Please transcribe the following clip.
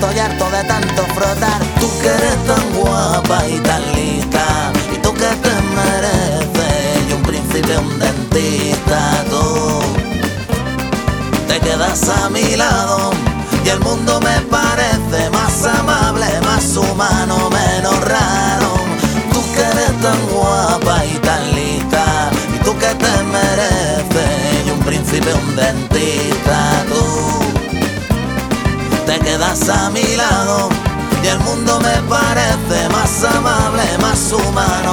estoy harto de tanto frotar. Tú que eres tan guapa y tan lista, y tú que te mereces, y un príncipe, un dentista. Tú te quedas a mi lado y el mundo me parece más amable, más humano, menos raro. Tú que eres tan guapa y tan lista, y tú que te mereces, y un príncipe, un dentista. Tú te quedas a mi lado y el mundo me parece más amable, más humano,